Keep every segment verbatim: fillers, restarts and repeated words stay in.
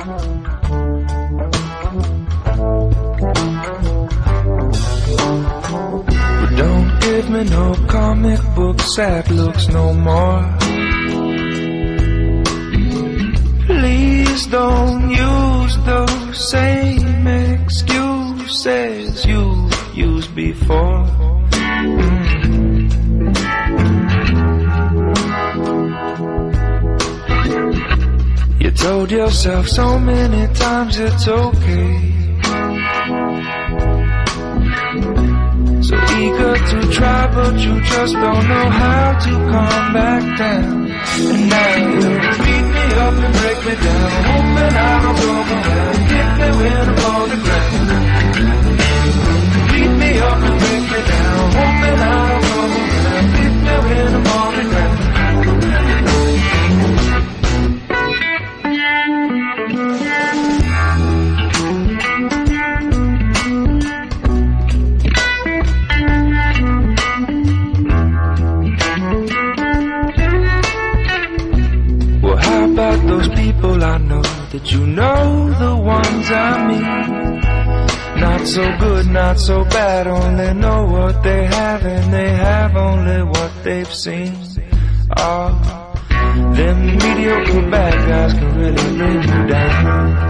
But don't give me no comic book sad looks no more. Please don't use those same excuses you used before. Mm. You told yourself so many times it's okay. So eager to try, but you just don't know how to calm back down. And now you beat me up and break me down, hoping I don't come around, hit me when I'm on the ground. Beat me up and break me down, hoping I don't come around, hit me when I'm on the ground. About those people I know that you know, the ones I mean. Not so good, not so bad, only know what they have, and they have only what they've seen. Oh, them mediocre bad guys can really bring you down.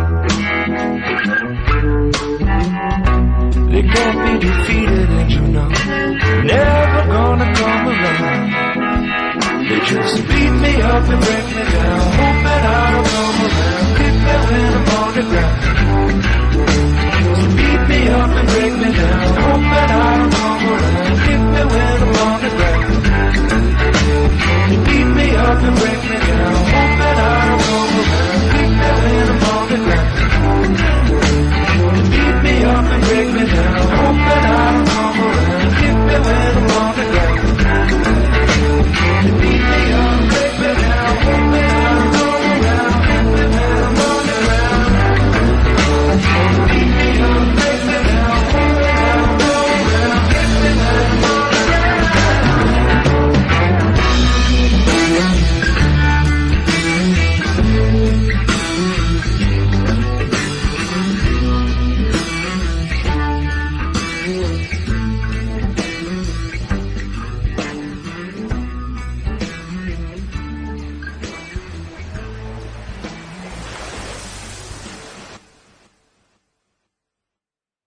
They can't be defeated, and you know, never gonna come around. They just beat me up and break me down, hoping I don't come around, hit me when I'm on the ground.